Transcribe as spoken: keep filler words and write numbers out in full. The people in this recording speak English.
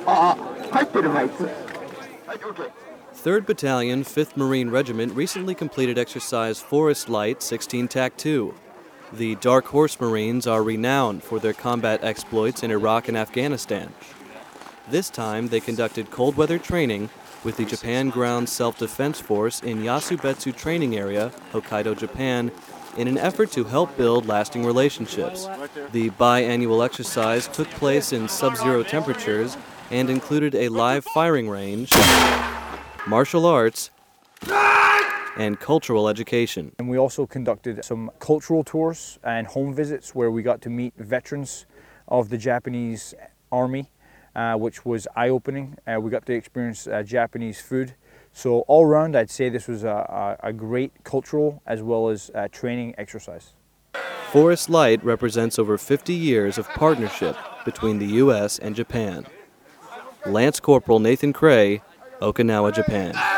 third Battalion, fifth Marine Regiment recently completed exercise Forest Light sixteen T A C two. The Dark Horse Marines are renowned for their combat exploits in Iraq and Afghanistan. This time, they conducted cold weather training with the Japan Ground Self-Defense Force in Yasubetsu Training Area, Hokkaido, Japan, in an effort to help build lasting relationships. The biannual exercise took place in sub-zero temperatures and included a live firing range, martial arts, and cultural education. And we also conducted some cultural tours and home visits where we got to meet veterans of the Japanese Army, uh, which was eye-opening. Uh, we got to experience uh, Japanese food. So all around, I'd say this was a, a, a great cultural as well as uh, training exercise. Forest Light represents over fifty years of partnership between the U S and Japan. Lance Corporal Nathan Cray, Okinawa, Japan.